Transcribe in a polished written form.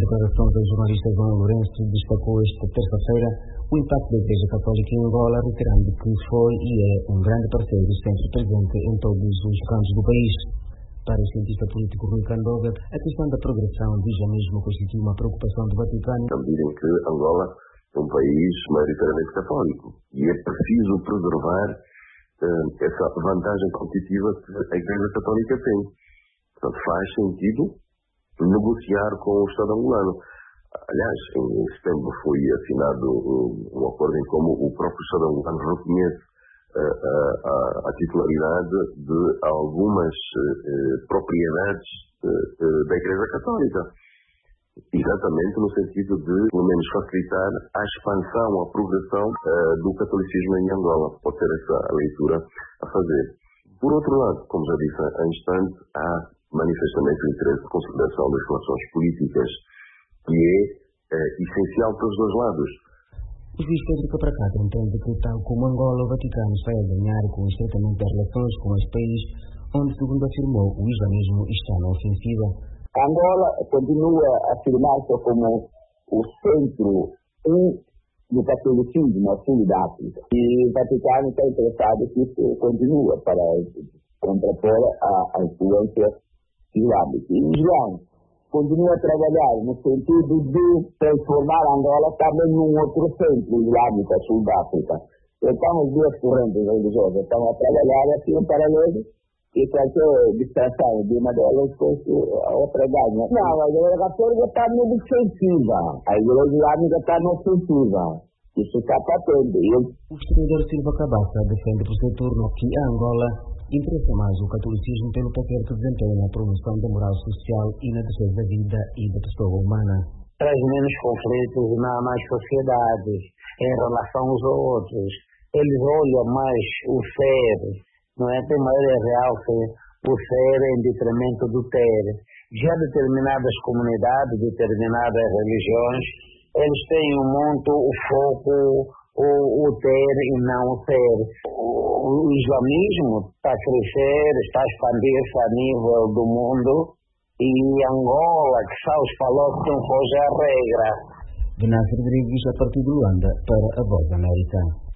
declarações do jornalista João Lourenço, destacou esta terça-feira o impacto da Igreja Católica em Angola, reiterando que foi e é um grande parceiro sempre presente em todos os cantos do país. Para o cientista político Rui Candoga, a questão da progressão do islamismo constitui uma preocupação do Vaticano. Na medida em que Angola é um país maioritariamente católico e é preciso preservar essa vantagem competitiva que a Igreja Católica tem. Portanto, faz sentido negociar com o Estado angolano. Aliás, em setembro foi assinado um acordo em como o próprio Estado angolano reconhece a titularidade de algumas propriedades da Igreja Católica. Exatamente no sentido de, pelo menos, facilitar a expansão, a progressão do catolicismo em Angola. Pode ser essa a leitura a fazer. Por outro lado, como já disse há instante, há manifestamente o interesse de consolidação das relações políticas, que é essencial para os dois lados. O juiz Pedro Capracato entende que, tal como Angola, o Vaticano está a ganhar com o estreitamento das relações com este país, onde, segundo afirmou, o islamismo está na ofensiva. Angola continua a afirmar-se como o centro do catolicismo no sul da África. E o Vaticano está interessado que isso continue para contrapor a influência islâmica. E o Islã continua a trabalhar no sentido de transformar Angola também num outro centro islâmico sul da África. Então, as duas correntes religiosas estão a trabalhar assim em paralelo, e qualquer distração de uma delas fosse a outra ganha. Não, a Igreja Católica está na defensiva, a Igreja Islâmica está na ofensiva. Isso está patente. O historiador Silva Cabaça defende por seu turno que a Angola interessa mais o catolicismo pelo papel que desempenha na promoção da moral social e na defesa da vida e da pessoa humana. Traz menos conflitos nas sociedades em relação aos outros. Eles olham mais o ser, não é? Tem maior realce o ser em detrimento do ter. Já determinadas comunidades, determinadas religiões, eles têm muito o foco, o ter e não o ser. O islamismo está a crescer, está a expandir-se a nível do mundo, e Angola, que são os falócios, hoje é a regra. Venâncio Rodrigues, a partir de Luanda, para a Voz da América.